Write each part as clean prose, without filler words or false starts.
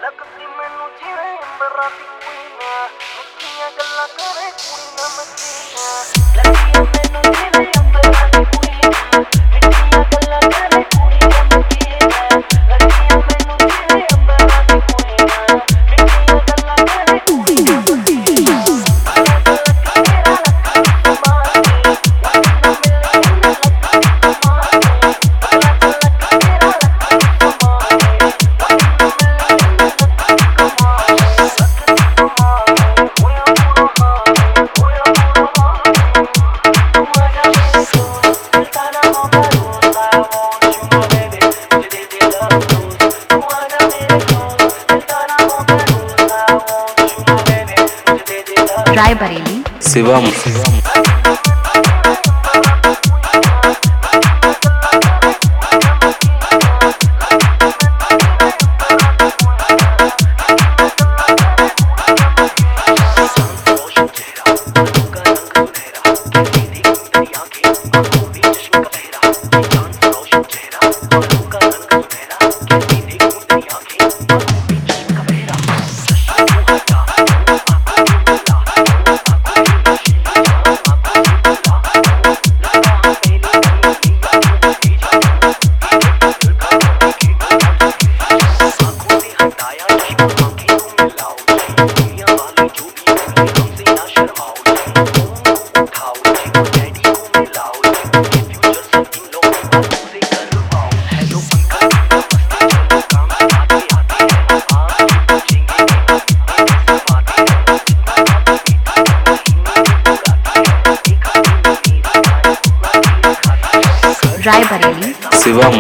ਲੱਗਦੀ ਮੈਨੂੰ ਜਿਵੇਂ ਅੰਬਰਾਂ ਦੀ ਕੁੜੀਆਂ, ਮਿੱਠੀਆਂ ਗੱਲਾਂ ਕਰੇ ਕੁੜੀਆਂ ਮੱਕੀਆਂ। ਲੱਗਦੀਆਂ ਮੈਨੂੰ ਜਿਵੇਂ ਅੰਬਰਾਂ ਦੀ ਕੁੜੀਆਂ, ਮਿੱਠੀਆਂ ਗੱਲਾਂ ਕਰੇ ਕੁੜੀਆਂ ਮੱਕੀਆਂ। ਲੱਗਦੀਆਂ ਮੈਨੂੰ ਜਿਵੇਂ ਅੰਬਰਾਂ ਦੀ ਕੁੜੀਆਂ, ਮਿੱਠੀਆਂ ਗੱਲਾਂ ਕਰੇ ਕੁੜੀਆਂ ਮੱਕੀਆਂ। रायबरेली शिवम रायबरेली शिवम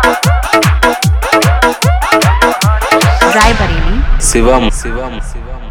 रायबरेली शिवम शिवम शिवम